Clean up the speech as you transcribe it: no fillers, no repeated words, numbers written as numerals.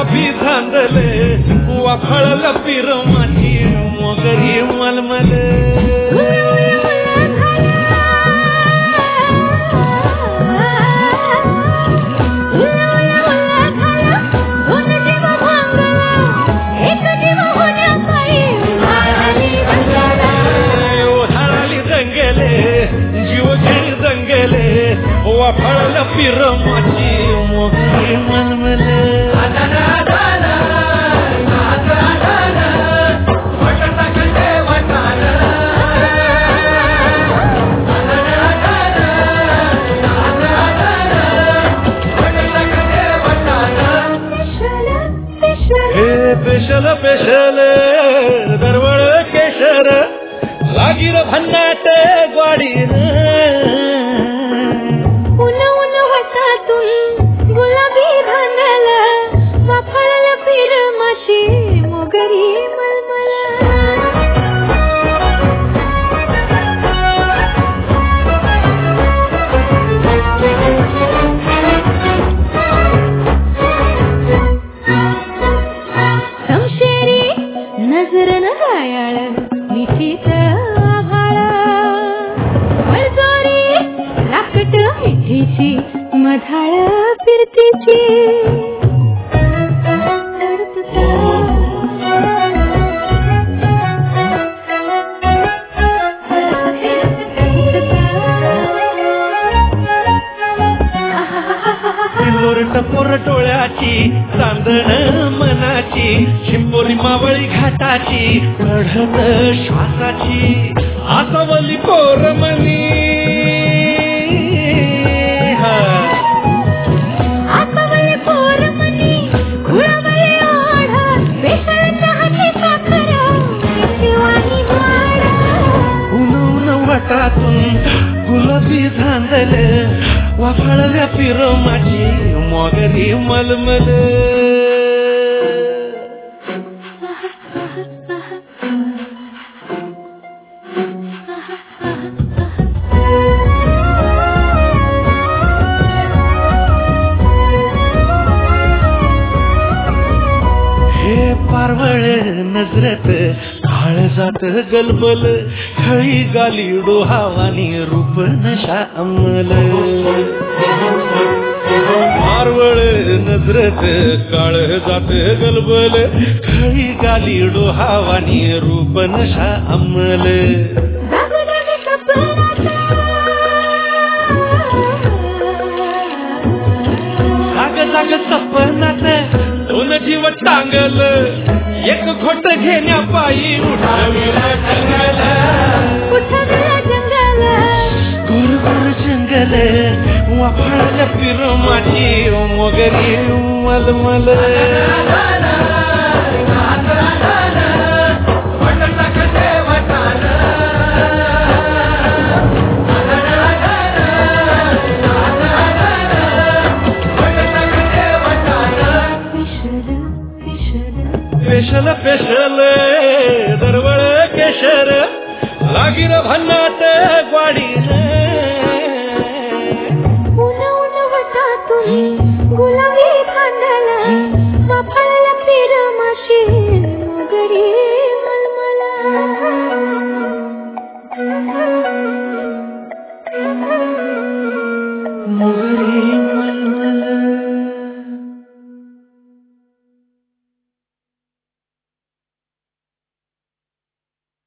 गुलाबी धांदले वाफळला पिरमाची मोगरी मलमल वाफळला पिरमाची मोगरी मलमल पेशल पेशल दरवळ केशर लागीर भन्नाट ग्वाडीर गुलाबी धांदल वाफळला पिरमाशी मोगरी मलमल समशेरी नजरन गायाळ मिठीच आभाळ वळजोरी राकट मिठीची मधाळ फिरतीची टपोर टोळ्याची चांदण मनाची शिंपोरी मावळी घाटाची कढत श्वासाची आसावली पोरमनी गुलाबी धांदल वाफळल्या पिरमाची मोगरी मलमल पारवळ नजरत काळजात गलबल खळी गाली डोहावानी रूप नशा अंमल पारवळ नजरत काळजात गलबल खळी गाली डोहावानी रूप नशा अंमल जाग जाग सपनात दोन जीव टांगल एक घोट घेण्या पायी उठाविला जंगल गुरगुर जंगल वाफळल्या पिरमाची मोगरी मलमल पेशल पेशल दरवळ केशर लागीर भन्नाट ग्वाडीर गुलाबी धांदल वाफळला पिरमाशी मोगरी मलमल